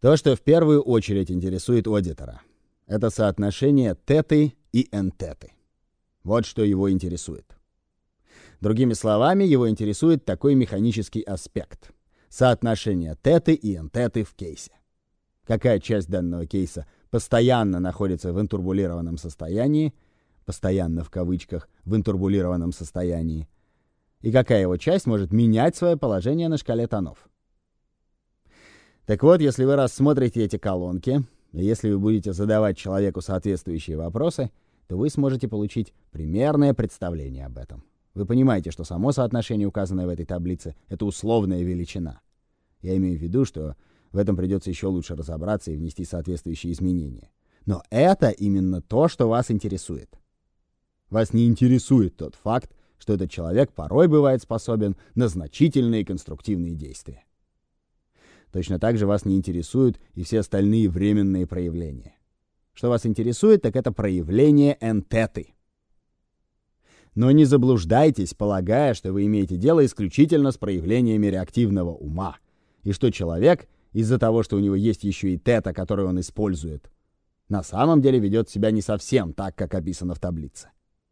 То, что в первую очередь интересует аудитора, это соотношение теты и энтеты. Вот что его интересует. Другими словами, его интересует такой механический аспект — соотношение теты и энтеты в кейсе. Какая часть данного кейса постоянно находится в интурбулированном состоянии, постоянно в кавычках, в интурбулированном состоянии, и какая его часть может менять свое положение на шкале тонов. Так вот, если вы рассмотрите эти колонки, и если вы будете задавать человеку соответствующие вопросы, то вы сможете получить примерное представление об этом. Вы понимаете, что само соотношение, указанное в этой таблице, это условная величина. Я имею в виду, что в этом придется еще лучше разобраться и внести соответствующие изменения. Но это именно то, что вас интересует. Вас не интересует тот факт, что этот человек порой бывает способен на значительные конструктивные действия. Точно так же вас не интересуют и все остальные временные проявления. Что вас интересует, так это проявление энтеты. Но не заблуждайтесь, полагая, что вы имеете дело исключительно с проявлениями реактивного ума, и что человек, из-за того, что у него есть еще и тета, которую он использует, на самом деле ведет себя не совсем так, как описано в таблице.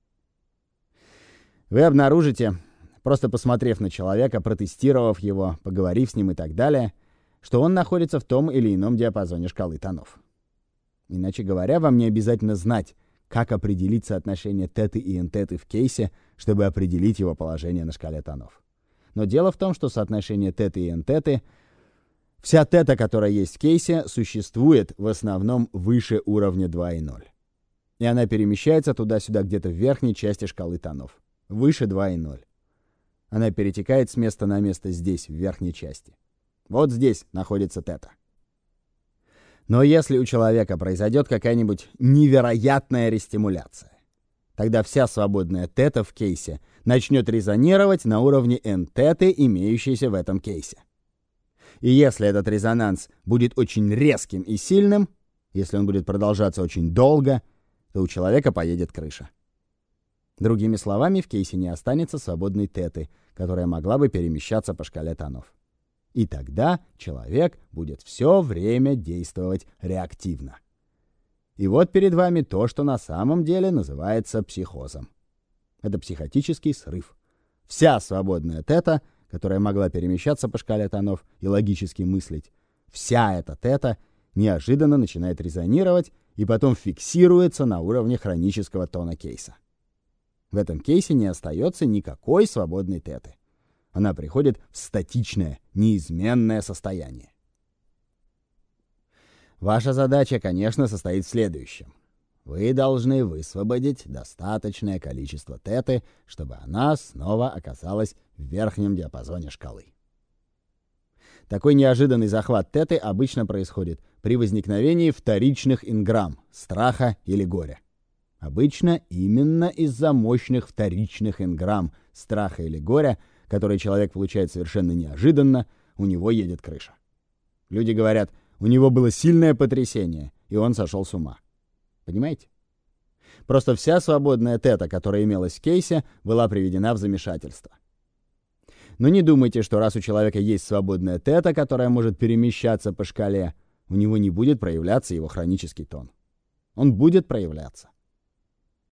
Вы обнаружите, просто посмотрев на человека, протестировав его, поговорив с ним и так далее, что он находится в том или ином диапазоне шкалы тонов. Иначе говоря, вам не обязательно знать, как определить соотношение теты и энтеты в кейсе, чтобы определить его положение на шкале тонов. Но дело в том, что соотношение теты и энтеты, вся тета, которая есть в кейсе, существует в основном выше уровня 2,0. И она перемещается туда-сюда где-то в верхней части шкалы тонов. Выше 2,0. Она перетекает с места на место здесь, в верхней части. Вот здесь находится тета. Но если у человека произойдет какая-нибудь невероятная рестимуляция, тогда вся свободная тета в кейсе начнет резонировать на уровне энтеты, имеющейся в этом кейсе. И если этот резонанс будет очень резким и сильным, если он будет продолжаться очень долго, то у человека поедет крыша. Другими словами, в кейсе не останется свободной теты, которая могла бы перемещаться по шкале тонов. И тогда человек будет все время действовать реактивно. И вот перед вами то, что на самом деле называется психозом. Это психотический срыв. Вся свободная тета, которая могла перемещаться по шкале тонов и логически мыслить, вся эта тета неожиданно начинает резонировать и потом фиксируется на уровне хронического тона кейса. В этом кейсе не остается никакой свободной теты. Она приходит в статичное, неизменное состояние. Ваша задача, конечно, состоит в следующем. Вы должны высвободить достаточное количество теты, чтобы она снова оказалась в верхнем диапазоне шкалы. Такой неожиданный захват теты обычно происходит при возникновении вторичных инграмм, страха или горя. Обычно именно из-за мощных вторичных инграмм, страха или горя, который человек получает совершенно неожиданно, у него едет крыша. Люди говорят, у него было сильное потрясение, и он сошел с ума. Понимаете? Просто вся свободная тета, которая имелась в кейсе, была приведена в замешательство. Но не думайте, что раз у человека есть свободная тета, которая может перемещаться по шкале, у него не будет проявляться его хронический тон. Он будет проявляться.